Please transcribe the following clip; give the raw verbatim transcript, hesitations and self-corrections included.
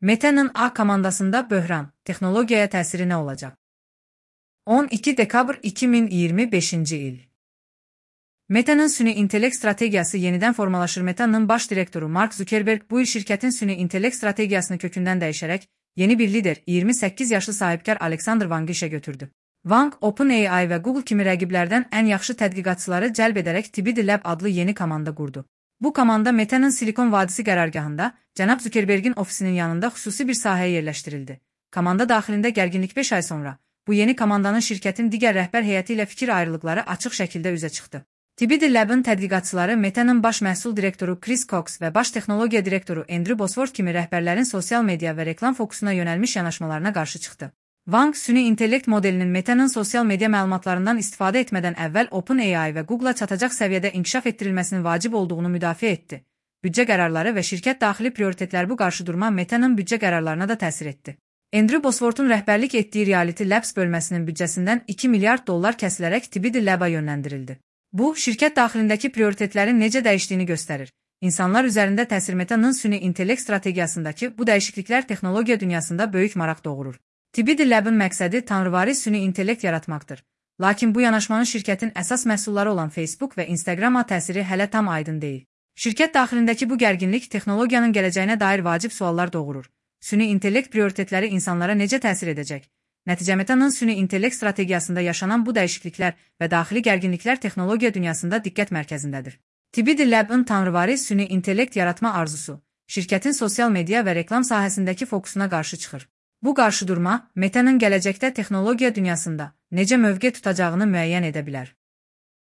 Meta'nın A komandasında böhran, texnologiyaya təsiri nə olacaq? on iki dekabr iki min iyirmi beşinci il. Meta'nın süni intellekt strategiyası yenidən formalaşır. Meta'nın baş direktoru Mark Zuckerberg bu il şirkətin süni intellekt strategiyasını kökündən dəyişərək yeni bir lider, iyirmi səkkiz yaşlı sahibkar Alexander Wang'ı işə götürdü. Wang, OpenAI və Google kimi rəqiblərdən ən yaxşı tədqiqatçıları cəlb edərək TibiDLab adlı yeni komanda qurdu. Bu komanda Meta'nın Silikon Vadisi qərargahında cənab Zuckerberg'in ofisinin yanında xüsusi bir sahəyə yerləşdirildi. Komanda daxilində gərginlik beş ay sonra bu yeni komandanın şirkətin digər rəhbər heyəti ilə fikir ayrılıqları açıq şəkildə üzə çıxdı. TibiDLab'ın tədqiqatçıları Meta'nın baş məhsul direktoru Chris Cox və baş texnologiya direktoru Andrew Bosworth kimi rəhbərlərin sosial media və reklam fokusuna yönəlmiş yanaşmalarına qarşı çıxdı. Wang, süni intellekt modelinin Meta'nın sosial media məlumatlarından istifadə etmədən əvvəl OpenAI və Google'a çatacaq səviyyədə inkişaf etdirilməsinin vacib olduğunu müdafiə etdi. Büdcə qərarları və şirkət daxili prioritetlər bu qarşıdurma Meta'nın büdcə qərarlarına da təsir etdi. Andrew Bosworth'un rəhbərlik etdiyi Reality Labs bölməsinin büdcəsindən iki milyard dollar kəsilərək TibiDLab'a yönləndirildi. Bu, şirkət daxilindəki prioritetlərin necə dəyişdiyini göstərir. İnsanlar üzərində təsir. Meta'nın süni intellekt strategiyasındakı bu dəyişikliklər texnologiya dünyasında böyük maraq doğurur. TibiDLab'ın məqsədi tanrıvari süni intellekt yaratmaqdır. Lakin bu yanaşmanın şirkətin əsas məhsulları olan Facebook və Instagram'a təsiri hələ tam aydın deyil. Şirkət daxilindəki bu gərginlik texnologiyanın gələcəyinə dair vacib suallar doğurur. Süni intellekt prioritetləri insanlara necə təsir edəcək? Nəticə, Meta'nın süni intellekt strategiyasında yaşanan bu dəyişikliklər və daxili gərginliklər texnologiya dünyasında diqqət mərkəzindədir. TibiDLab'ın tanrıvari süni intellekt yaratma arzusu, şirkətin sosial media və reklam sahəsindəki fokusuna qarşı çıxır. Bu qarşıdurma Meta'nın gələcəkdə texnologiya dünyasında necə mövqe tutacağını müəyyən edə bilər.